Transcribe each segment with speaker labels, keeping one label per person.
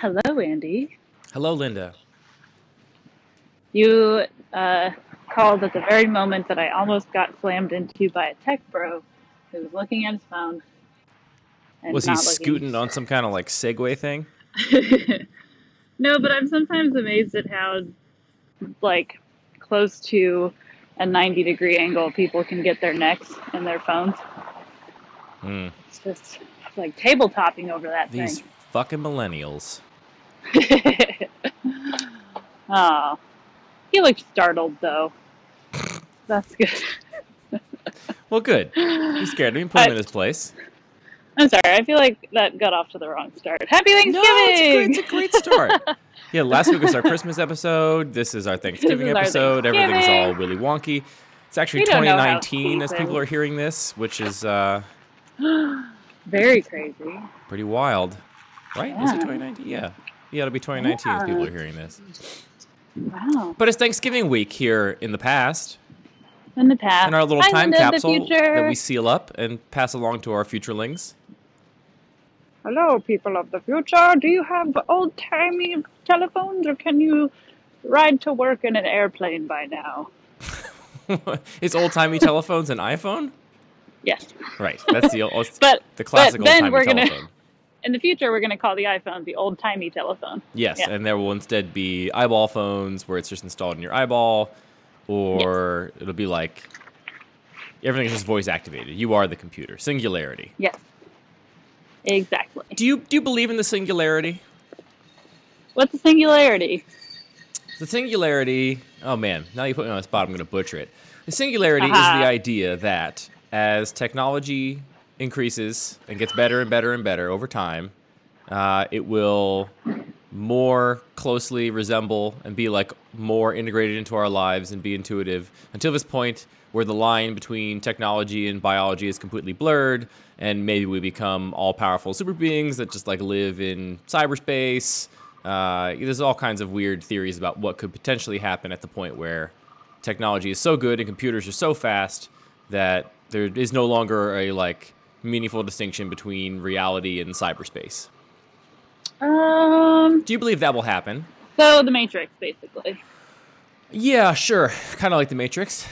Speaker 1: Hello, Andy.
Speaker 2: Hello, Linda.
Speaker 1: You called at the very moment that I almost got slammed into by a tech bro who was looking at his phone and
Speaker 2: Was he
Speaker 1: not looking.
Speaker 2: scooting on some kind of like Segway thing?
Speaker 1: No, but I'm sometimes amazed at how close to a 90-degree angle people can get their necks in their phones. It's just like table topping over that
Speaker 2: These
Speaker 1: thing.
Speaker 2: fucking millennials.
Speaker 1: Oh, he looked startled though. That's good.
Speaker 2: Well, good. He scared me. Put him in his place.
Speaker 1: I'm sorry. I feel like that got off to the wrong start. Happy Thanksgiving!
Speaker 2: No, it's a great start. Yeah, last week was our Christmas episode. This is our Thanksgiving episode. Everything's all really wonky. It's actually 2019 as people are hearing this, which is
Speaker 1: very crazy.
Speaker 2: Pretty wild. Right? Yeah. Is it 2019? Yeah. Yeah, it'll be 2019 as people are hearing this.
Speaker 1: Wow.
Speaker 2: But it's Thanksgiving week here in the past.
Speaker 1: In the past.
Speaker 2: And our little time capsule that we seal up and pass along to our futurelings.
Speaker 1: Hello, people of the future. Do you have old-timey telephones, or can you ride to work in an airplane by now?
Speaker 2: Is old-timey telephones an iPhone?
Speaker 1: Yes.
Speaker 2: Right. That's the classic old-timey telephone.
Speaker 1: In the future, we're going to call the iPhone the old-timey telephone.
Speaker 2: Yes, yeah. And there will instead be eyeball phones where it's just installed in your eyeball, or it'll be like everything's just voice-activated. You are the computer. Singularity.
Speaker 1: Yes. Exactly.
Speaker 2: Do you believe in the singularity?
Speaker 1: What's the singularity?
Speaker 2: The singularity... Oh, man. Now you put me on the spot. I'm going to butcher it. The singularity is the idea that as technology increases and gets better and better and better over time, it will more closely resemble and be like more integrated into our lives and be intuitive until this point where the line between technology and biology is completely blurred, and maybe we become all-powerful super beings that just like live in cyberspace. There's all kinds of weird theories about what could potentially happen at the point where technology is so good and computers are so fast that there is no longer a like meaningful distinction between reality and cyberspace. Do you believe that will happen?
Speaker 1: So the Matrix, basically.
Speaker 2: Yeah, sure. Kind of like the Matrix.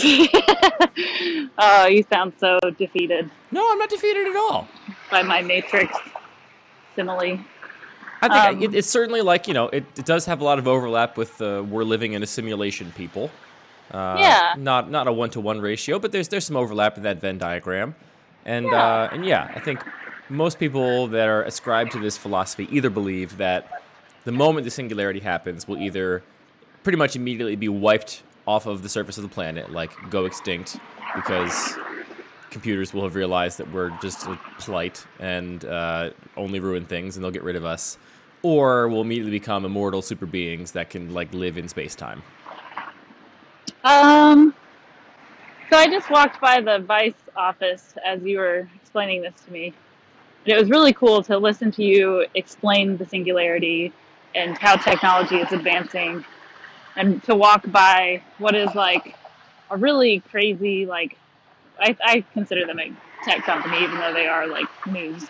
Speaker 1: Oh, you sound so defeated.
Speaker 2: No, I'm not defeated at all.
Speaker 1: By my Matrix simile.
Speaker 2: I think it's certainly like, it does have a lot of overlap with we're living in a simulation people.
Speaker 1: Yeah.
Speaker 2: Not a 1-to-1 ratio, but there's some overlap in that Venn diagram. And I think most people that are ascribed to this philosophy either believe that the moment the singularity happens, we'll either pretty much immediately be wiped off of the surface of the planet, like go extinct, because computers will have realized that we're just polite and only ruin things, and they'll get rid of us, or we'll immediately become immortal super beings that can like live in space-time.
Speaker 1: So I just walked by the Vice office as you were explaining this to me. And it was really cool to listen to you explain the singularity and how technology is advancing, and to walk by what is like a really crazy, like, I consider them a tech company, even though they are like news.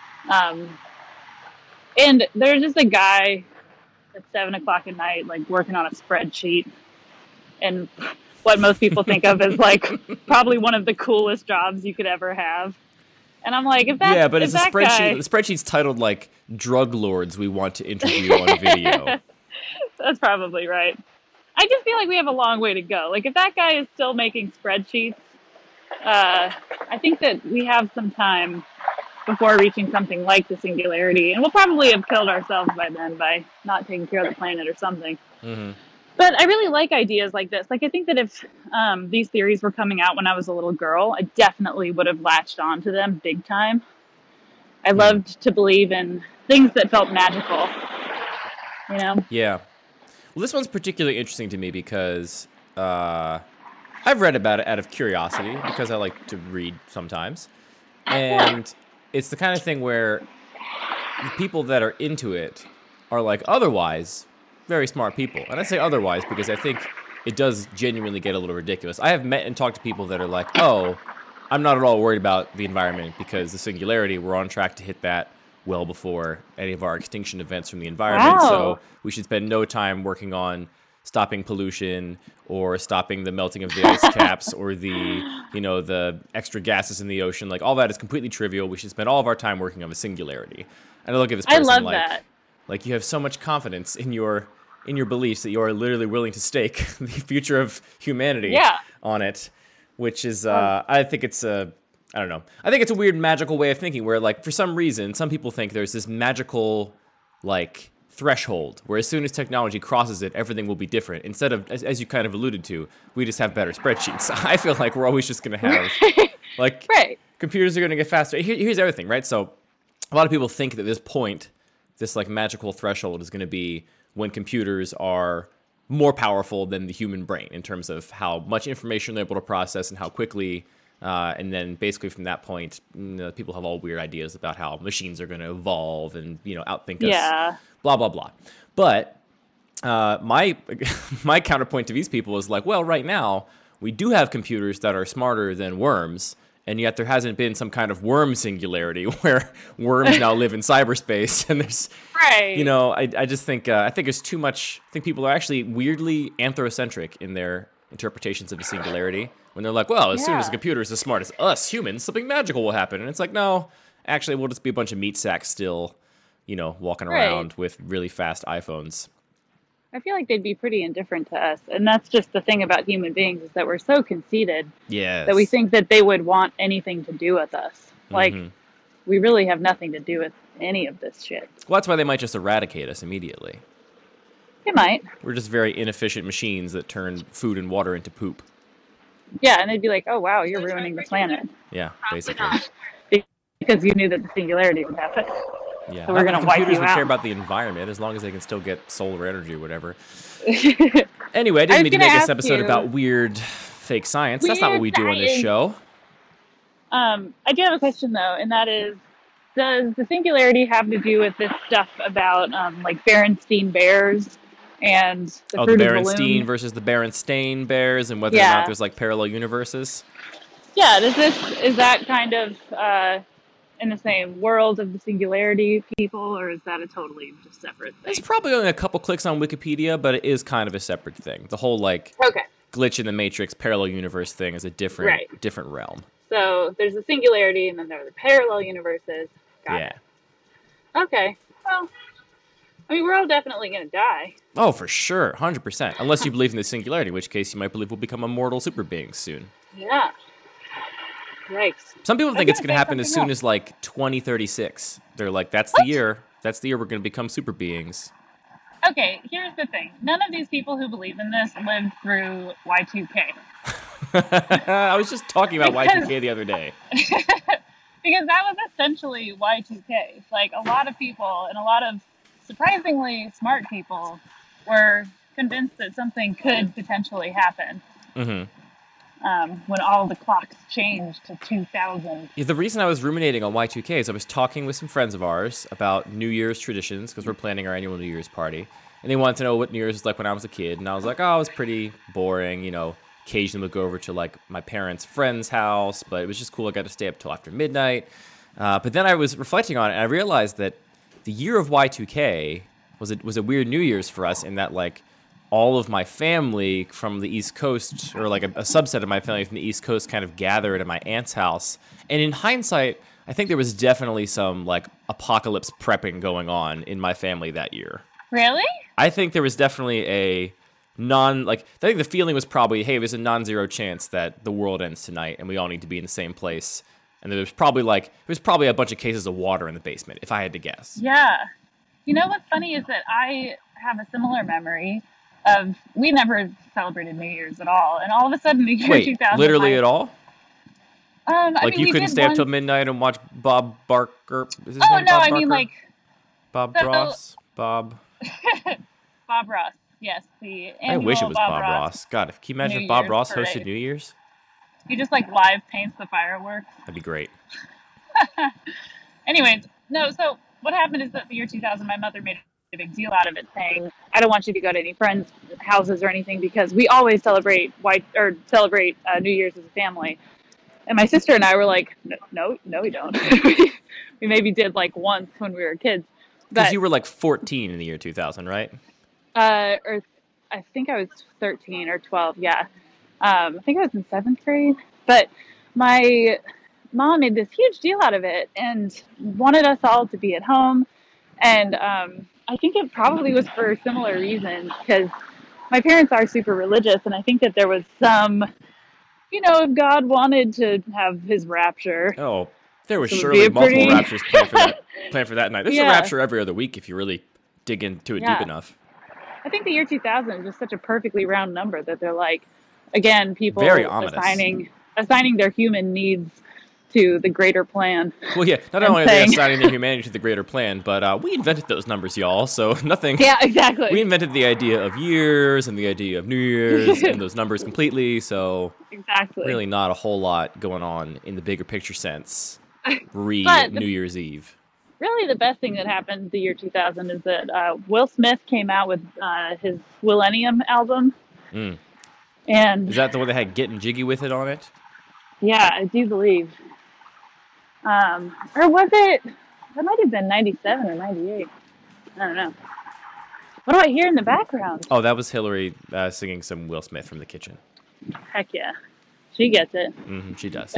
Speaker 1: And there's just a guy at 7 o'clock at night, like working on a spreadsheet, and what most people think of as like probably one of the coolest jobs you could ever have. And I'm like,
Speaker 2: but it's a spreadsheet. The spreadsheet's titled like "Drug Lords We Want to Interview on Video."
Speaker 1: That's probably right. I just feel like we have a long way to go. Like, if that guy is still making spreadsheets, I think that we have some time before reaching something like the singularity, and we'll probably have killed ourselves by then by not taking care of the planet or something. Mm-hmm. But I really like ideas like this. Like, I think that if these theories were coming out when I was a little girl, I definitely would have latched on to them big time. I loved to believe in things that felt magical,
Speaker 2: Yeah. Well, this one's particularly interesting to me because I've read about it out of curiosity, because I like to read sometimes. And it's the kind of thing where the people that are into it are like otherwise very smart people. And I say otherwise because I think it does genuinely get a little ridiculous. I have met and talked to people that are like, oh, I'm not at all worried about the environment because the singularity, we're on track to hit that well before any of our extinction events from the environment.
Speaker 1: Wow.
Speaker 2: So we should spend no time working on stopping pollution or stopping the melting of the ice caps or the extra gases in the ocean. Like, all that is completely trivial. We should spend all of our time working on the singularity. And I look at this person
Speaker 1: I love that.
Speaker 2: like you have so much confidence in your beliefs that you are literally willing to stake the future of humanity on it, which is I think it's I don't know. I think it's a weird magical way of thinking where, like, for some reason, some people think there's this magical, like, threshold where as soon as technology crosses it, everything will be different. Instead of, as you kind of alluded to, we just have better spreadsheets. I feel like we're always just going to have, like, computers are going to get faster. Here's everything, right? So a lot of people think that this point, this, like, magical threshold is going to be when computers are more powerful than the human brain in terms of how much information they're able to process and how quickly. And then basically from that point, people have all weird ideas about how machines are going to evolve and, outthink us, blah, blah, blah. But my counterpoint to these people is like, well, right now, we do have computers that are smarter than worms, and yet there hasn't been some kind of worm singularity where worms now live in cyberspace. And there's, I just think, I think there's too much. I think people are actually weirdly anthrocentric in their interpretations of the singularity. When they're like, well, as soon as the computer is as smart as us humans, something magical will happen. And it's like, no, actually, we'll just be a bunch of meat sacks still, walking around with really fast iPhones.
Speaker 1: I feel like they'd be pretty indifferent to us. And that's just the thing about human beings, is that we're so conceited that we think that they would want anything to do with us. Like, we really have nothing to do with any of this shit.
Speaker 2: Well, that's why they might just eradicate us immediately.
Speaker 1: They might.
Speaker 2: We're just very inefficient machines that turn food and water into poop.
Speaker 1: Yeah, and they'd be like, oh, wow, you're ruining the planet.
Speaker 2: Yeah, basically.
Speaker 1: Because you knew that the singularity would happen.
Speaker 2: Yeah,
Speaker 1: so we're going to wipe you out.
Speaker 2: Computers would care about the environment as long as they can still get solar energy or whatever. Anyway, I didn't mean to make this episode about weird fake science. That's not what we do on this show.
Speaker 1: I do have a question, though, and that is, does the singularity have to do with this stuff about, like, Berenstein Bears and the
Speaker 2: the Berenstein versus the Berenstain Bears, and whether or not there's, like, parallel universes?
Speaker 1: Yeah, is that kind of in the same world of the singularity people, or is that a totally just separate thing?
Speaker 2: It's probably only a couple clicks on Wikipedia, but it is kind of a separate thing. The whole, like, glitch in the Matrix parallel universe thing is a different realm.
Speaker 1: So there's a singularity, and then there are the parallel universes. Got it. Okay. Well, I mean, we're all definitely going to die.
Speaker 2: Oh, for sure. 100%. Unless you believe in the singularity, in which case you might believe we'll become immortal super beings soon.
Speaker 1: Yeah. Yikes.
Speaker 2: Some people think it's going to happen as soon as, like, 2036. They're like, that's the year. That's the year we're going to become super beings.
Speaker 1: Okay, here's the thing. None of these people who believe in this lived through Y2K.
Speaker 2: I was just talking about Y2K the other day.
Speaker 1: Because that was essentially Y2K. Like, a lot of people, and a lot of surprisingly smart people, were convinced that something could potentially happen. When all the clocks changed to 2000.
Speaker 2: Yeah, the reason I was ruminating on Y2K is I was talking with some friends of ours about New Year's traditions, because we're planning our annual New Year's party. And they wanted to know what New Year's was like when I was a kid. And I was like, oh, it was pretty boring, Occasionally would go over to, like, my parents' friend's house, but it was just cool. I got to stay up till after midnight. But then I was reflecting on it, and I realized that the year of Y2K was a weird New Year's for us in that, like, all of my family from the East Coast, or like a subset of my family from the East Coast, kind of gathered at my aunt's house. And in hindsight, I think there was definitely some, like, apocalypse prepping going on in my family that year.
Speaker 1: Really?
Speaker 2: I think there was definitely I think the feeling was probably, hey, there's a non-zero chance that the world ends tonight and we all need to be in the same place. And there was probably a bunch of cases of water in the basement, if I had to guess.
Speaker 1: Yeah. You know what's funny is that I have a similar memory of, we never celebrated New Year's at all. And all of a sudden, the year 2000.
Speaker 2: Literally at all?
Speaker 1: Like,
Speaker 2: you couldn't stay up till midnight and watch Bob Barker? Is his name
Speaker 1: no,
Speaker 2: Bob
Speaker 1: I
Speaker 2: Barker?
Speaker 1: mean, like...
Speaker 2: Bob Ross? Bob
Speaker 1: Ross, yes.
Speaker 2: I wish it was Bob Ross. God, can you imagine if Bob Ross hosted New Year's?
Speaker 1: He just, like, live paints the fireworks.
Speaker 2: That'd be great.
Speaker 1: Anyways, no, so what happened is that the year 2000, my mother made a big deal out of it, saying, I don't want you to go to any friends' houses or anything, because we always celebrate New Year's as a family. And my sister and I were like, no, we don't. We maybe did like once when we were kids.
Speaker 2: Because you were like 14 in the year 2000, right?
Speaker 1: Or I think I was 13 or 12. Yeah. I think I was in 7th grade. But my mom made this huge deal out of it and wanted us all to be at home. And I think it probably was for similar reasons, because my parents are super religious, and I think that there was some, if God wanted to have his rapture.
Speaker 2: Oh, there was surely multiple raptures planned for that night. There's a rapture every other week if you really dig into it deep enough.
Speaker 1: I think the year 2000 is just such a perfectly round number that they're like, again, people
Speaker 2: very ominous.
Speaker 1: assigning their human needs to the greater plan.
Speaker 2: Well, yeah, not only are they assigning their humanity to the greater plan, but we invented those numbers, y'all, so nothing.
Speaker 1: Yeah, exactly.
Speaker 2: We invented the idea of years and the idea of New Year's and those numbers completely, so
Speaker 1: exactly.
Speaker 2: Really not a whole lot going on in the bigger picture sense. New Year's Eve.
Speaker 1: Really, the best thing that happened the year 2000 is that Will Smith came out with his Millennium album.
Speaker 2: Mm.
Speaker 1: And
Speaker 2: is that the one that had Getting Jiggy With It on it?
Speaker 1: Yeah, I do believe. Or was it? That might have been 97 or 98. I don't know. What do I hear in the background?
Speaker 2: Oh, that was Hillary singing some Will Smith from the kitchen.
Speaker 1: Heck yeah. She gets it.
Speaker 2: Mm-hmm, she does.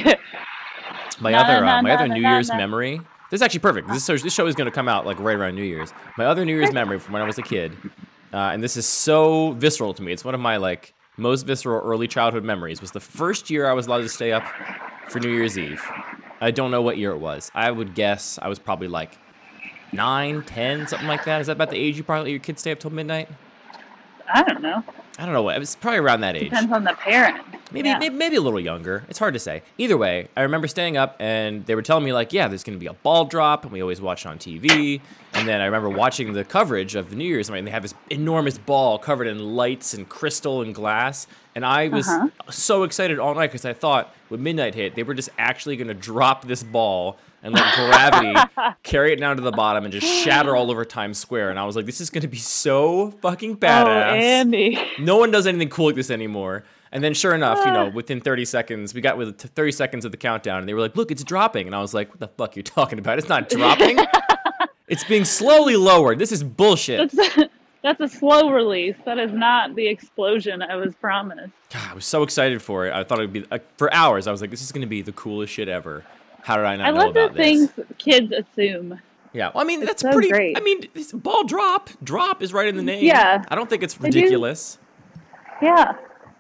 Speaker 2: My other New Year's memory. This is actually perfect. This show is going to come out like right around New Year's. My other New Year's memory from when I was a kid, and this is so visceral to me. It's one of my like most visceral early childhood memories. Was the first year I was allowed to stay up for New Year's Eve. I don't know what year it was. I would guess I was probably like 9, 10, something like that. Is that about the age you probably let your kids stay up till midnight?
Speaker 1: I don't know.
Speaker 2: It was probably around that age.
Speaker 1: Depends on the parent.
Speaker 2: Maybe a little younger. It's hard to say. Either way, I remember staying up and they were telling me like, yeah, there's going to be a ball drop, and we always watch it on TV. And then I remember watching the coverage of the New Year's, and they have this enormous ball covered in lights and crystal and glass. And I was so excited all night because I thought when midnight hit, they were just actually going to drop this ball and let gravity carry it down to the bottom and just shatter all over Times Square. And I was like, this is going to be so fucking badass.
Speaker 1: Oh, Andy.
Speaker 2: No one does anything cool like this anymore. And then sure enough, within 30 seconds, we got with 30 seconds of the countdown, and they were like, look, it's dropping. And I was like, what the fuck are you talking about? It's not dropping. It's being slowly lowered. This is bullshit.
Speaker 1: That's a slow release. That is not the explosion I was promised.
Speaker 2: God, I was so excited for it. I thought it would be, for hours, I was like, this is going to be the coolest shit ever. How did I not know about this?
Speaker 1: I love the things kids assume.
Speaker 2: Yeah, well, I mean, that's
Speaker 1: so
Speaker 2: pretty
Speaker 1: great.
Speaker 2: I mean, ball drop. Drop is right in the name.
Speaker 1: Yeah.
Speaker 2: I don't think it's ridiculous.
Speaker 1: Yeah.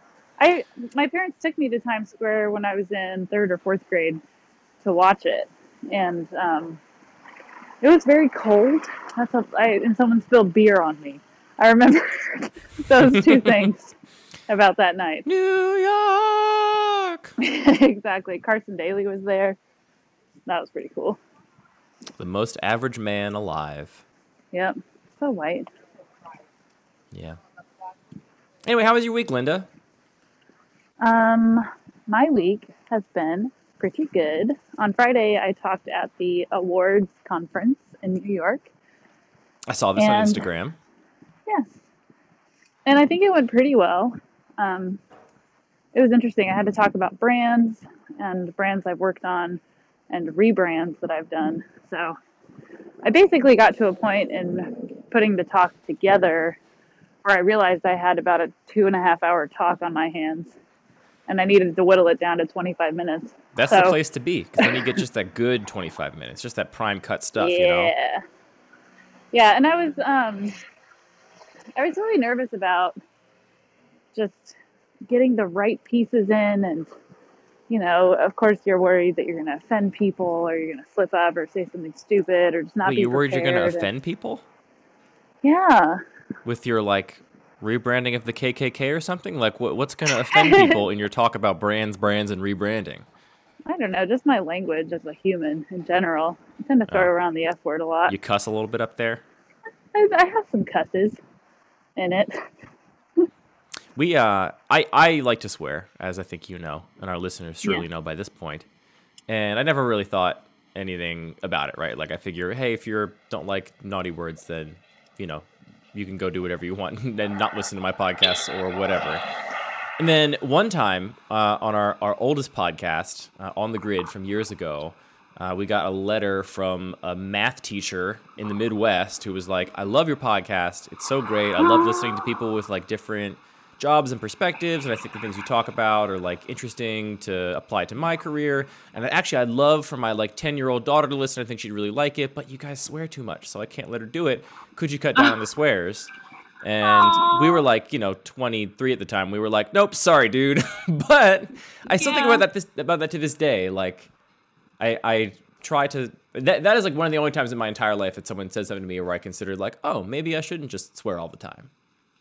Speaker 1: My parents took me to Times Square when I was in 3rd or 4th grade to watch it. And it was very cold. And someone spilled beer on me. I remember those two things about that night.
Speaker 2: New York!
Speaker 1: Exactly. Carson Daly was there. That was pretty cool.
Speaker 2: The most average man alive.
Speaker 1: Yep. So white.
Speaker 2: Yeah. Anyway, how was your week, Linda?
Speaker 1: My week has been pretty good. On Friday, I talked at the awards conference in New York.
Speaker 2: I saw this on Instagram.
Speaker 1: Yes. And I think it went pretty well. It was interesting. I had to talk about brands and brands I've worked on and rebrands that I've done. So I basically got to a point in putting the talk together where I realized I had about a 2.5-hour talk on my hands, and I needed to whittle it down to 25 minutes.
Speaker 2: That's the place to be, because then you get just that good 25 minutes, just that prime cut stuff, you know?
Speaker 1: Yeah, and I was really nervous about just getting the right pieces in, and, of course you're worried that you're going to offend people, or you're going to slip up or say something stupid, or just not be prepared.
Speaker 2: You're worried you're going to offend people?
Speaker 1: Yeah.
Speaker 2: With your, rebranding of the KKK or something? What's going to offend people in your talk about brands, and rebranding?
Speaker 1: I don't know, just my language as a human in general. I tend to throw around the F word a lot.
Speaker 2: You cuss a little bit up there?
Speaker 1: I have some cusses in it.
Speaker 2: I like to swear, as I think you know, and our listeners surely know by this point. And I never really thought anything about it, right? I figure, hey, if you don't like naughty words, then, you can go do whatever you want and not listen to my podcasts or whatever. And then one time on our oldest podcast, On the Grid from years ago, we got a letter from a math teacher in the Midwest who was like, I love your podcast. It's so great. I love listening to people with like different jobs and perspectives. And I think the things you talk about are like interesting to apply to my career. And actually, I'd love for my like 10-year-old daughter to listen. I think she'd really like it. But you guys swear too much, so I can't let her do it. Could you cut down on the swears? And we were like, 23 at the time. We were like, nope, sorry, dude. But I still think about that to this day. Like, I try to. That is like one of the only times in my entire life that someone says something to me where I considered like, oh, maybe I shouldn't just swear all the time.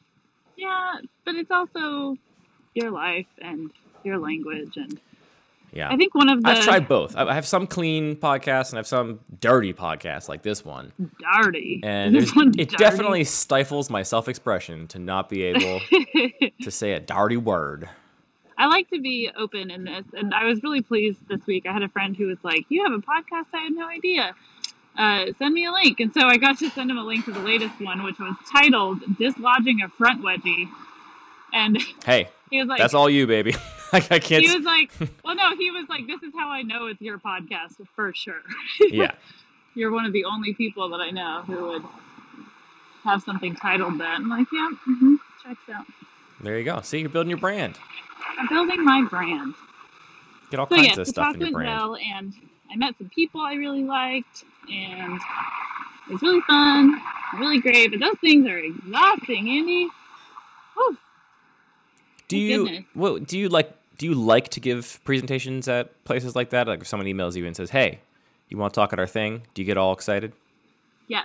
Speaker 1: Yeah, but it's also your life and your language, and
Speaker 2: yeah,
Speaker 1: I think I've
Speaker 2: tried both. I have some clean podcasts and I have some dirty podcasts like this one.
Speaker 1: Dirty.
Speaker 2: And it definitely stifles my self-expression to not be able to say a dirty word.
Speaker 1: I like to be open in this, and I was really pleased this week. I had a friend who was like, you have a podcast? I had no idea. Send me a link. And so I got to send him a link to the latest one, which was titled Dislodging a Front Wedgie. And
Speaker 2: hey,
Speaker 1: he was like,
Speaker 2: that's all you, baby. I can't.
Speaker 1: He was like, well, no, he was like, this is how I know it's your podcast for sure.
Speaker 2: Yeah.
Speaker 1: You're one of the only people that I know who would have something titled that. I'm like, yeah, checks out.
Speaker 2: There you go. See, you're building your brand.
Speaker 1: I'm building my brand.
Speaker 2: Get all kinds of stuff in your brand.
Speaker 1: Well, and I met some people I really liked, and it was really fun, really great. But those things are exhausting, Andy. Whew.
Speaker 2: Do you like to give presentations at places like that? Like if someone emails you and says, "Hey, you want to talk at our thing?" Do you get all excited?
Speaker 1: Yes,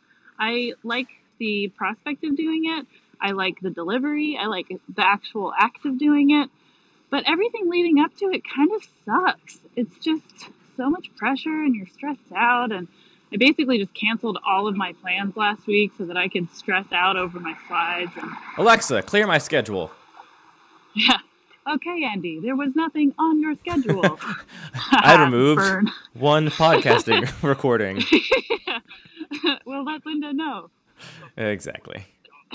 Speaker 1: I like the prospect of doing it. I like the delivery. I like the actual act of doing it. But everything leading up to it kind of sucks. It's just so much pressure and you're stressed out. And I basically just canceled all of my plans last week so that I could stress out over my slides. And
Speaker 2: Alexa, clear my schedule.
Speaker 1: Yeah. Okay, Andy, there was nothing on your schedule.
Speaker 2: I removed one podcasting recording.
Speaker 1: Yeah. Well, let Linda know.
Speaker 2: Exactly.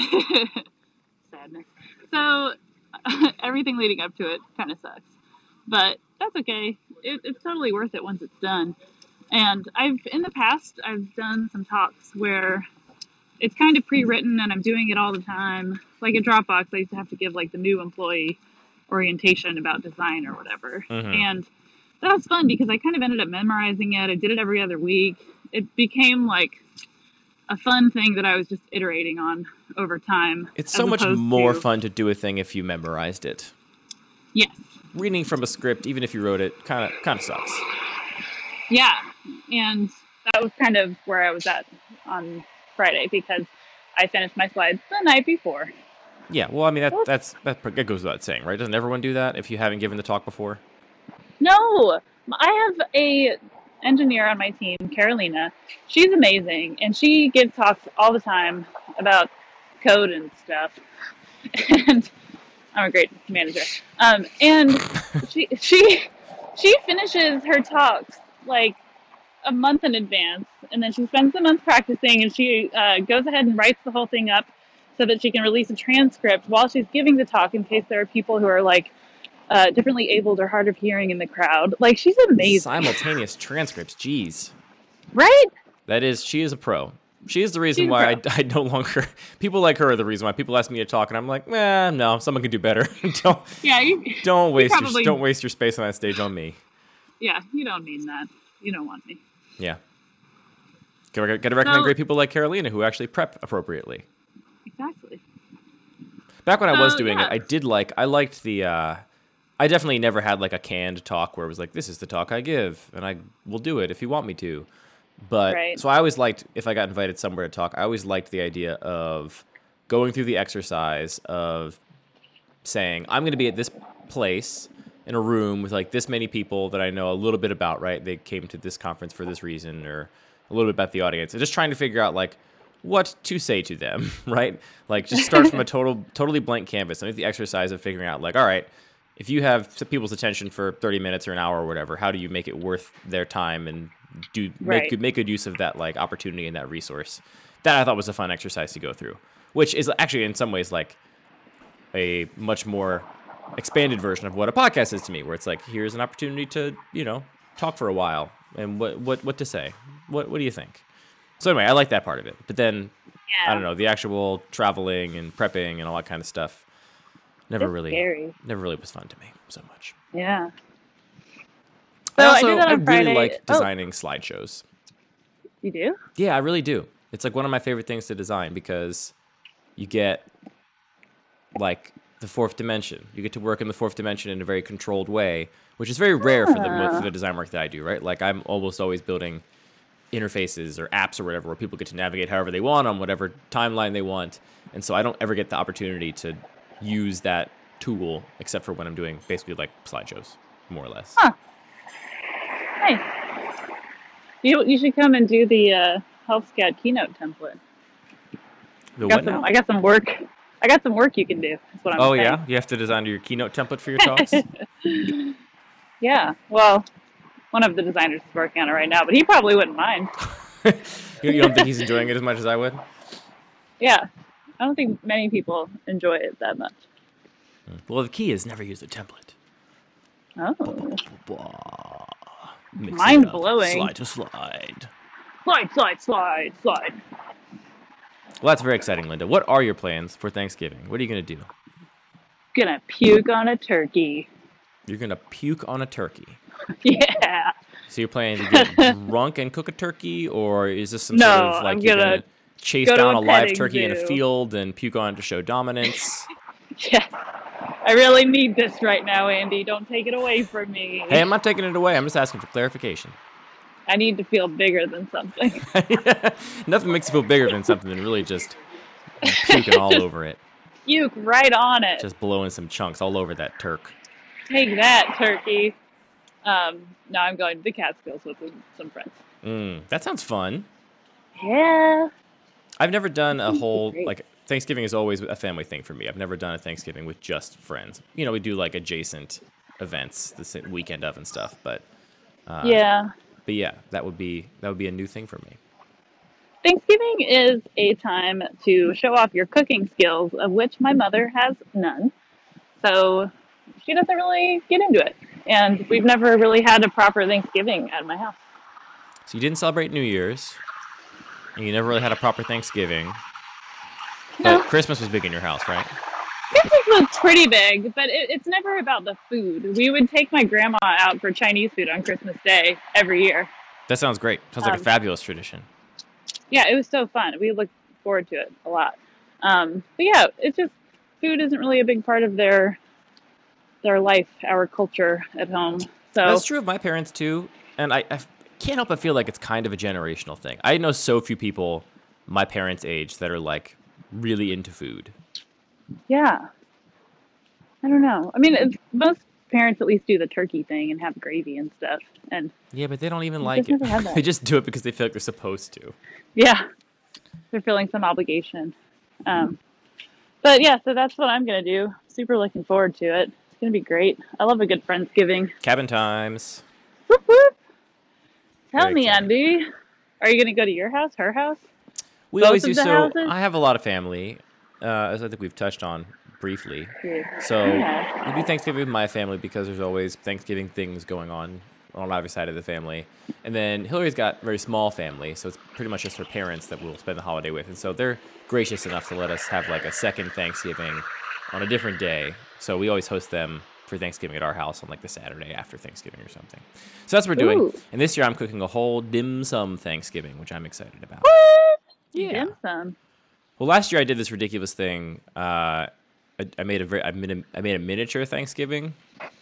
Speaker 1: Sadness. So everything leading up to it kind of sucks, but that's okay. It's totally worth it once it's done. And in the past I've done some talks where it's kind of pre-written and I'm doing it all the time. Like at Dropbox, I used to have to give like the new employee orientation about design or whatever.
Speaker 2: Mm-hmm.
Speaker 1: And that was fun because I kind of ended up memorizing it. I did it every other week. It became like a fun thing that I was just iterating on over time.
Speaker 2: It's so much more fun to do a thing if you memorized it.
Speaker 1: Yes.
Speaker 2: Reading from a script, even if you wrote it, kind of sucks.
Speaker 1: Yeah, and that was kind of where I was at on Friday because I finished my slides the night before.
Speaker 2: Yeah, well, I mean, that goes without saying, right? Doesn't everyone do that if you haven't given the talk before?
Speaker 1: No, I have a engineer on my team, Carolina. She's amazing, and she gives talks all the time about code and stuff. And I'm a great manager. And she finishes her talks like a month in advance, and then she spends the month practicing, and she goes ahead and writes the whole thing up so that she can release a transcript while she's giving the talk in case there are people who are like differently abled or hard of hearing in the crowd. Like, she's amazing.
Speaker 2: Simultaneous transcripts, jeez.
Speaker 1: Right?
Speaker 2: She is a pro. She is the reason why I no longer, people like her are the reason why people ask me to talk, and I'm like, no, someone can do better. Don't waste your space on that stage on me.
Speaker 1: Yeah, you don't mean that. You don't want me.
Speaker 2: Yeah. Gotta recommend great people like Carolina who actually prep appropriately.
Speaker 1: Exactly.
Speaker 2: Back when I was doing it, I liked the, I definitely never had like a canned talk where it was like, this is the talk I give, and I will do it if you want me to. But So I always liked, if I got invited somewhere to talk, I always liked the idea of going through the exercise of saying, I'm going to be at this place in a room with like this many people that I know a little bit about, right? They came to this conference for this reason, or a little bit about the audience. And just trying to figure out like what to say to them, right? Like just start from a totally blank canvas. And the exercise of figuring out like, all right, if you have people's attention for 30 minutes or an hour or whatever, how do you make it worth their time and make good use of that like opportunity and that resource? That I thought was a fun exercise to go through, which is actually in some ways like a much more expanded version of what a podcast is to me, where it's like, here's an opportunity to, talk for a while and what to say. What do you think? So anyway, I like that part of it. But then, I don't know, the actual traveling and prepping and all that kind of stuff never really was fun to me so much.
Speaker 1: Yeah.
Speaker 2: So
Speaker 1: I did that on Friday.
Speaker 2: Really like designing slideshows.
Speaker 1: You do?
Speaker 2: Yeah, I really do. It's like one of my favorite things to design because you get like the fourth dimension. You get to work in the fourth dimension in a very controlled way, which is very rare for the design work that I do, right? Like I'm almost always building interfaces or apps or whatever where people get to navigate however they want on whatever timeline they want. And so I don't ever get the opportunity to use that tool except for when I'm doing basically like slideshows, more or less.
Speaker 1: Huh. Nice. You should come and do the Health Scout keynote template. I got some work. I got some work you can do. Is what I'm saying.
Speaker 2: Yeah? You have to design your keynote template for your talks?
Speaker 1: Yeah. Well, one of the designers is working on it right now, but he probably wouldn't mind.
Speaker 2: You don't think he's enjoying it as much as I would?
Speaker 1: Yeah. I don't think many people enjoy it that much.
Speaker 2: Well, the key is never use a template.
Speaker 1: Oh.
Speaker 2: Mix
Speaker 1: mind-blowing.
Speaker 2: Slide to slide.
Speaker 1: Slide.
Speaker 2: Well, that's very exciting, Linda. What are your plans for Thanksgiving? What are you going to do?
Speaker 1: Gonna puke on a turkey.
Speaker 2: You're going to puke on a turkey?
Speaker 1: Yeah.
Speaker 2: So you're planning to get drunk and cook a turkey, or is this some sort of like you're going to chase down a live turkey in a field and puke on it to show dominance?
Speaker 1: Yes. I really need this right now, Andy. Don't take it away from me.
Speaker 2: Hey, I'm not taking it away. I'm just asking for clarification.
Speaker 1: I need to feel bigger than something.
Speaker 2: Nothing makes you feel bigger than something than really just puking all over it.
Speaker 1: Puke right on it.
Speaker 2: Just blowing some chunks all over that turk.
Speaker 1: Take that, turkey. Now I'm going to the Catskills with some friends.
Speaker 2: That sounds fun.
Speaker 1: Yeah.
Speaker 2: I've never done a whole, like, Thanksgiving is always a family thing for me. I've never done a Thanksgiving with just friends. We do, like, adjacent events the weekend of and stuff, but...
Speaker 1: yeah.
Speaker 2: But yeah, that would be a new thing for me.
Speaker 1: Thanksgiving is a time to show off your cooking skills, of which my mother has none. So she doesn't really get into it. And we've never really had a proper Thanksgiving at my house.
Speaker 2: So you didn't celebrate New Year's, and you never really had a proper Thanksgiving.
Speaker 1: No.
Speaker 2: But Christmas was big in your house, right?
Speaker 1: Christmas was pretty big, but it's never about the food. We would take my grandma out for Chinese food on Christmas Day every year.
Speaker 2: That sounds great. Sounds like a fabulous tradition.
Speaker 1: Yeah, it was so fun. We looked forward to it a lot. But yeah, it's just food isn't really a big part of their life, our culture at home. So
Speaker 2: that's true of my parents too, and I can't help but feel like it's kind of a generational thing. I know so few people my parents' age that are like really into food.
Speaker 1: Yeah. I don't know. I mean, most parents at least do the turkey thing and have gravy and stuff. And
Speaker 2: yeah, but they don't even like it. They just do it because they feel like they're supposed to.
Speaker 1: Yeah. They're feeling some obligation. But yeah, so that's what I'm going to do. Super looking forward to it. It's going to be great. I love a good Friendsgiving.
Speaker 2: Cabin times.
Speaker 1: Whoop, whoop. Tell
Speaker 2: Very
Speaker 1: me,
Speaker 2: exciting.
Speaker 1: Andy. Are you going to go to your house, her house?
Speaker 2: We
Speaker 1: Both
Speaker 2: always
Speaker 1: of
Speaker 2: do
Speaker 1: the
Speaker 2: so.
Speaker 1: houses?
Speaker 2: I have a lot of family, as I think we've touched on briefly.
Speaker 1: Yeah.
Speaker 2: So
Speaker 1: Yeah.
Speaker 2: we do Thanksgiving with my family because there's always Thanksgiving things going on either side of the family. And then Hillary's got a very small family, so it's pretty much just her parents that we'll spend the holiday with. And so they're gracious enough to let us have like a second Thanksgiving on a different day. So we always host them for Thanksgiving at our house on like the Saturday after Thanksgiving or something. So that's what we're doing.
Speaker 1: Ooh.
Speaker 2: And this year I'm cooking a whole dim sum Thanksgiving, which I'm excited about.
Speaker 1: What?
Speaker 2: Yeah.
Speaker 1: Dim sum.
Speaker 2: Well, last year I did this ridiculous thing. I made a miniature Thanksgiving.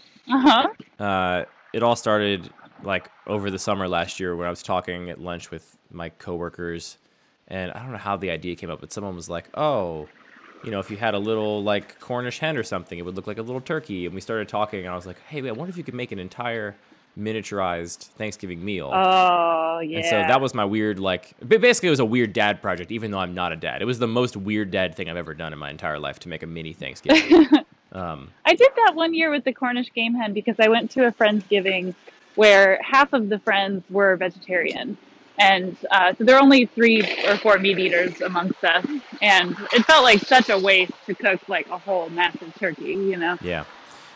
Speaker 1: Uh-huh.
Speaker 2: It all started like over the summer last year when I was talking at lunch with my coworkers, and I don't know how the idea came up, but someone was like, "Oh, if you had a little like Cornish hen or something, it would look like a little turkey." And we started talking, and I was like, "Hey, I wonder if you could make an entire miniaturized Thanksgiving meal."
Speaker 1: Oh, yeah.
Speaker 2: And so that was my weird, like, basically it was a weird dad project, even though I'm not a dad. It was the most weird dad thing I've ever done in my entire life, to make a mini Thanksgiving.
Speaker 1: I did that one year with the Cornish game hen because I went to a Friendsgiving where half of the friends were vegetarian. And so there are only 3 or 4 meat eaters amongst us. And it felt like such a waste to cook like a whole massive turkey,
Speaker 2: Yeah.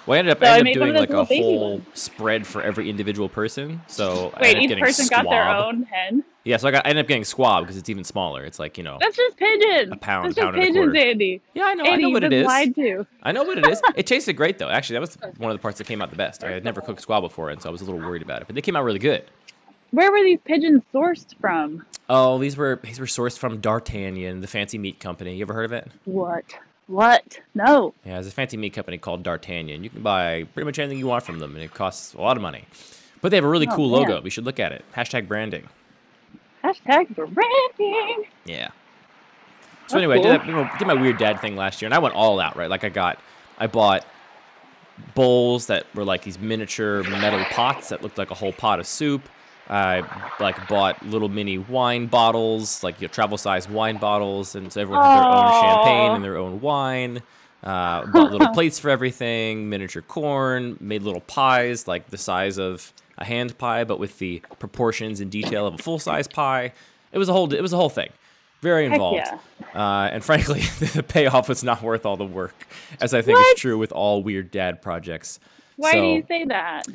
Speaker 2: Well, I ended
Speaker 1: So I
Speaker 2: up
Speaker 1: made one
Speaker 2: doing
Speaker 1: of those
Speaker 2: like a
Speaker 1: little baby
Speaker 2: whole
Speaker 1: ones.
Speaker 2: spread for every individual person. So I
Speaker 1: Wait,
Speaker 2: ended up
Speaker 1: each
Speaker 2: getting
Speaker 1: person got their
Speaker 2: squab.
Speaker 1: own hen?
Speaker 2: Yeah, so I ended up getting squab because it's even smaller. It's like,
Speaker 1: That's just
Speaker 2: a
Speaker 1: pigeons.
Speaker 2: pound,
Speaker 1: That's just
Speaker 2: pound and a
Speaker 1: pigeons,
Speaker 2: quarter.
Speaker 1: Andy.
Speaker 2: Yeah, I know
Speaker 1: Andy, you've
Speaker 2: what it
Speaker 1: been
Speaker 2: is.
Speaker 1: lied to.
Speaker 2: I know what it is. It tasted great though. Actually, that was one of the parts that came out the best. I had never cooked squab before, and so I was a little worried about it. But they came out really good.
Speaker 1: Where were these pigeons sourced from?
Speaker 2: Oh, these were sourced from D'Artagnan, the fancy meat company. You ever heard of it?
Speaker 1: What? What? No.
Speaker 2: Yeah, there's a fancy meat company called D'Artagnan. You can buy pretty much anything you want from them, and it costs a lot of money. But they have a really
Speaker 1: Oh,
Speaker 2: cool
Speaker 1: man.
Speaker 2: logo. We should look at it. Hashtag branding.
Speaker 1: Hashtag branding.
Speaker 2: Yeah. So
Speaker 1: That's
Speaker 2: anyway,
Speaker 1: cool.
Speaker 2: I did my weird dad thing last year, and I went all out, right? Like I bought bowls that were like these miniature metal pots that looked like a whole pot of soup. I bought little mini wine bottles, like travel size wine bottles, and so everyone had their own champagne and their own wine. Bought little plates for everything, miniature corn, made little pies like the size of a hand pie, but with the proportions and detail of a full size pie. It was a whole thing. Very involved.
Speaker 1: yeah.
Speaker 2: And frankly, the payoff was not worth all the work, as I think
Speaker 1: What?
Speaker 2: is true with all weird dad projects.
Speaker 1: Why
Speaker 2: So,
Speaker 1: do you say that?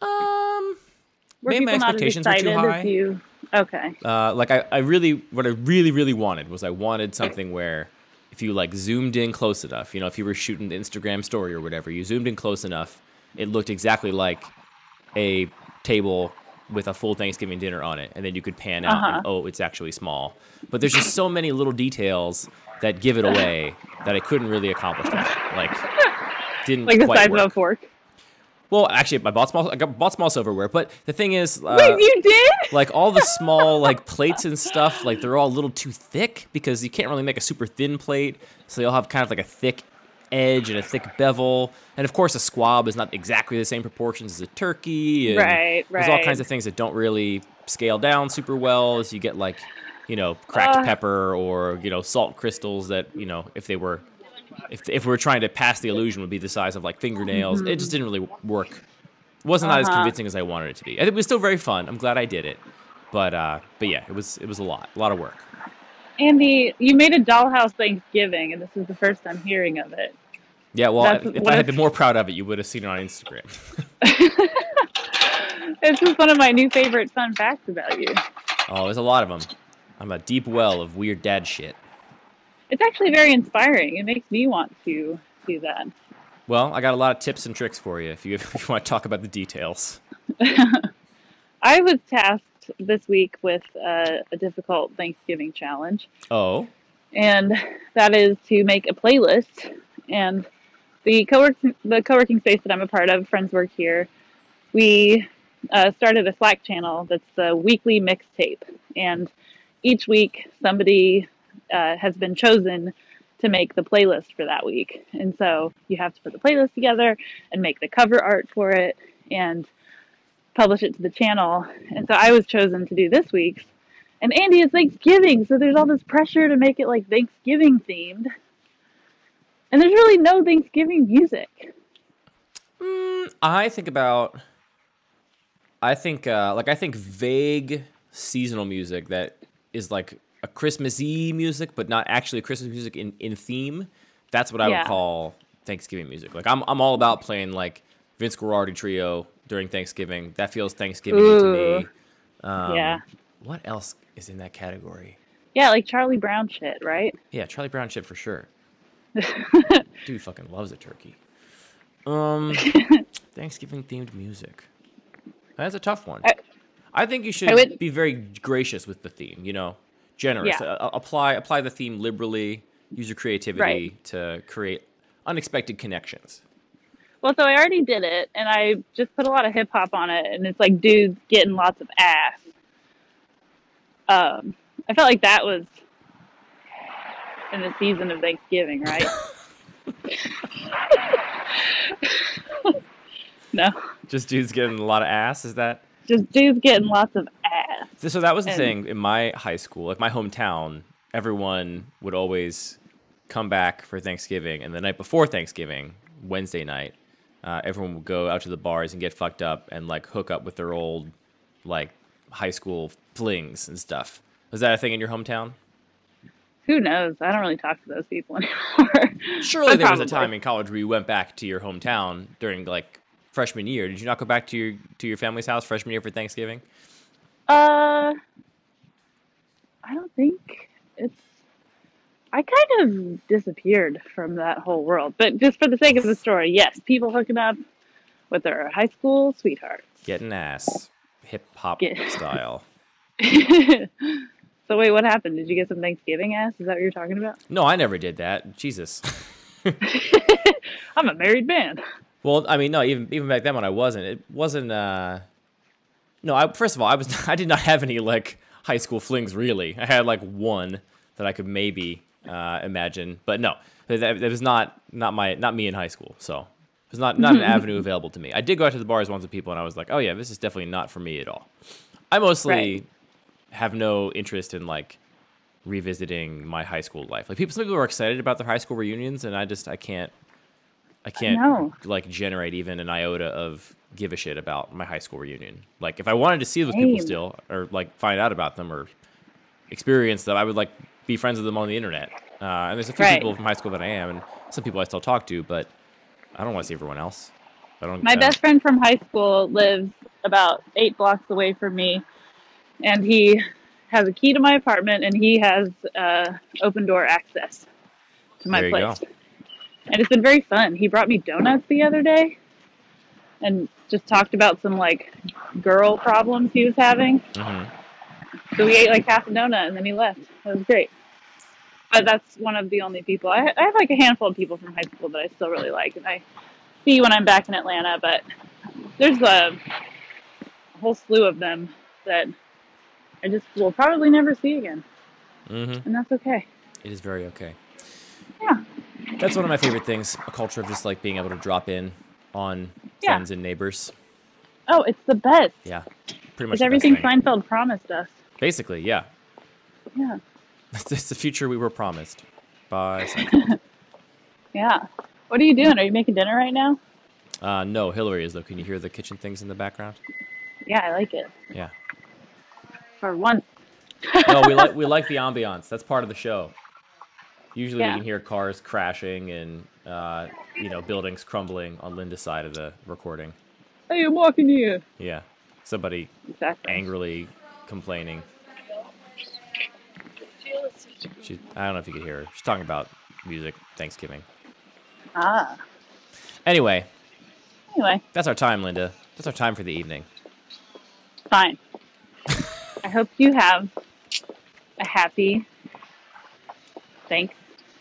Speaker 1: Were
Speaker 2: maybe my
Speaker 1: people not as
Speaker 2: expectations were too
Speaker 1: excited
Speaker 2: high.
Speaker 1: as you? Okay.
Speaker 2: What I really wanted was I wanted something where if you like zoomed in close enough, if you were shooting the Instagram story or whatever, you zoomed in close enough, it looked exactly like a table with a full Thanksgiving dinner on it, and then you could pan out and, oh, it's actually small. But there's just so many little details that give it away that I couldn't really accomplish that. Didn't
Speaker 1: Like the
Speaker 2: quite
Speaker 1: size
Speaker 2: work.
Speaker 1: of a fork.
Speaker 2: Well, actually, I bought small silverware, but the thing is,
Speaker 1: Wait, you did?
Speaker 2: like all the small like plates and stuff, like they're all a little too thick because you can't really make a super thin plate, so they'll have kind of like a thick edge and a thick bevel. And of course, a squab is not exactly the same proportions as a turkey. And
Speaker 1: Right.
Speaker 2: There's all kinds of things that don't really scale down super well. As you get like, cracked pepper or salt crystals that if we were trying to pass the illusion would be the size of like fingernails. It just didn't really work. It wasn't not as convincing as I wanted it to be. It was still very fun. I'm glad I did it. But yeah, it was a lot of work.
Speaker 1: Andy, you made a dollhouse Thanksgiving, and this is the first I'm hearing of it.
Speaker 2: Yeah, well,
Speaker 1: That's
Speaker 2: if
Speaker 1: what
Speaker 2: I
Speaker 1: if-
Speaker 2: had been more proud of it, you would have seen it on Instagram.
Speaker 1: This is one of my new favorite fun facts about you.
Speaker 2: Oh, there's a lot of them. I'm a deep well of weird dad shit.
Speaker 1: It's actually very inspiring. It makes me want to do that.
Speaker 2: Well, I got a lot of tips and tricks for you if you want to talk about the details.
Speaker 1: I was tasked this week with a difficult Thanksgiving challenge,
Speaker 2: Oh,
Speaker 1: and that is to make a playlist. And the co-working space that I'm a part of, Friends Work Here, we started a Slack channel that's the weekly mixtape. And each week, somebody has been chosen to make the playlist for that week. And so you have to put the playlist together and make the cover art for it and publish it to the channel. And so I was chosen to do this week's. And Andy, it's Thanksgiving, so there's all this pressure to make it like Thanksgiving themed. And there's really no Thanksgiving music.
Speaker 2: I think vague seasonal music that is like a Christmassy music, but not actually Christmas music in theme. That's what I would call Thanksgiving music. Like I'm all about playing like Vince Guaraldi Trio during Thanksgiving. That feels Thanksgiving to me.
Speaker 1: Yeah.
Speaker 2: What else is in that category?
Speaker 1: Yeah, like Charlie Brown shit, right?
Speaker 2: Yeah, Charlie Brown shit for sure. Dude fucking loves a turkey. Thanksgiving themed music. That's a tough one. I think you should be very gracious with the theme, generous.
Speaker 1: Yeah.
Speaker 2: Apply the theme liberally, use your creativity to create unexpected connections.
Speaker 1: Well, so I already did it, and I just put a lot of hip hop on it, and it's like dudes getting lots of ass. I felt like that was in the season of Thanksgiving, right? No.
Speaker 2: Just dudes getting a lot of ass, is that?
Speaker 1: Just dudes getting lots of ass.
Speaker 2: So that was the thing in my high school, like my hometown, everyone would always come back for Thanksgiving, and the night before Thanksgiving, Wednesday night, everyone would go out to the bars and get fucked up and like hook up with their old like high school flings and stuff. Was that a thing in your hometown?
Speaker 1: Who knows? I don't really talk to those people anymore.
Speaker 2: Surely
Speaker 1: But
Speaker 2: there was a
Speaker 1: probably.
Speaker 2: time in college where you went back to your hometown during like freshman year. Did you not go back to your family's house freshman year for Thanksgiving?
Speaker 1: I don't think it's. I kind of disappeared from that whole world. But just for the sake of the story, yes, people hooking up with their high school sweethearts.
Speaker 2: Getting ass, hip hop style.
Speaker 1: So wait, what happened? Did you get some Thanksgiving ass? Is that what you're talking about?
Speaker 2: No, I never did that. Jesus.
Speaker 1: I'm a married man.
Speaker 2: Well, I mean, no, even back then when I wasn't, it wasn't. No, first of all, I did not have any like high school flings really. I had like one that I could maybe imagine, but no, that was not me in high school. So it was not an avenue available to me. I did go out to the bars once with people, and I was like, oh yeah, this is definitely not for me at all. I mostly have no interest in like revisiting my high school life. Like some people are excited about their high school reunions, and I can't like generate even an iota of give a shit about my high school reunion. Like if I wanted to see those people still, or like find out about them or experience them, I would like be friends with them on the internet. And there's a few people from high school that I am, and some people I still talk to, but I don't want to see everyone else.
Speaker 1: My best friend from high school lives about 8 blocks away from me, and he has a key to my apartment, and he has open door access to my place. Go. And it's been very fun. He brought me donuts the other day and just talked about some like girl problems he was having. Mm-hmm. So we ate like half a donut and then he left. It was great. But that's one of the only people. I have like a handful of people from high school that I still really like, and I see when I'm back in Atlanta, but there's a whole slew of them that I just will probably never see again. Mm-hmm. And that's okay.
Speaker 2: It is very okay.
Speaker 1: Yeah.
Speaker 2: That's one of my favorite things, a culture of just like being able to drop in on friends and neighbors.
Speaker 1: Oh, it's the best.
Speaker 2: Yeah. Pretty much
Speaker 1: it's everything Seinfeld promised us.
Speaker 2: Basically, yeah.
Speaker 1: Yeah.
Speaker 2: It's the future we were promised by Seinfeld.
Speaker 1: Yeah. What are you doing? Are you making dinner right now?
Speaker 2: No, Hillary is though. Can you hear the kitchen things in the background?
Speaker 1: Yeah, I like it.
Speaker 2: Yeah.
Speaker 1: For once.
Speaker 2: No, we like the ambiance. That's part of the show. Usually we can hear cars crashing and buildings crumbling on Linda's side of the recording.
Speaker 1: Hey, I'm walking here.
Speaker 2: Yeah. Somebody angrily complaining. I don't know if you could hear her. She's talking about music, Thanksgiving.
Speaker 1: Ah.
Speaker 2: Anyway. That's our time, Linda. That's our time for the evening.
Speaker 1: Fine. I hope you have a happy Thanksgiving.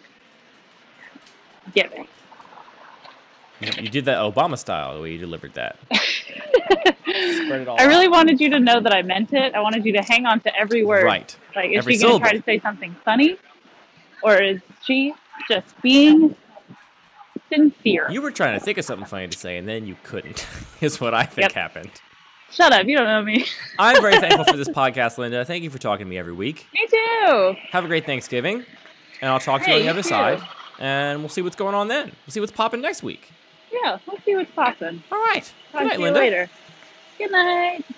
Speaker 2: You did that Obama style, the way you delivered that. Spread it all
Speaker 1: I really wanted you to know that I meant it. I wanted you to hang on to every word.
Speaker 2: Right.
Speaker 1: Like, is she going to try to say something funny? Or is she just being sincere?
Speaker 2: You were trying to think of something funny to say, and then you couldn't, is what I think happened.
Speaker 1: Shut up. You don't know me.
Speaker 2: I'm very thankful for this podcast, Linda. Thank you for talking to me every week.
Speaker 1: Me too.
Speaker 2: Have a great Thanksgiving. And I'll talk to you on the other side. And we'll see what's going on then. We'll see what's popping next week.
Speaker 1: Yeah, we'll see what's popping.
Speaker 2: All right.
Speaker 1: Talk to you later. Good night.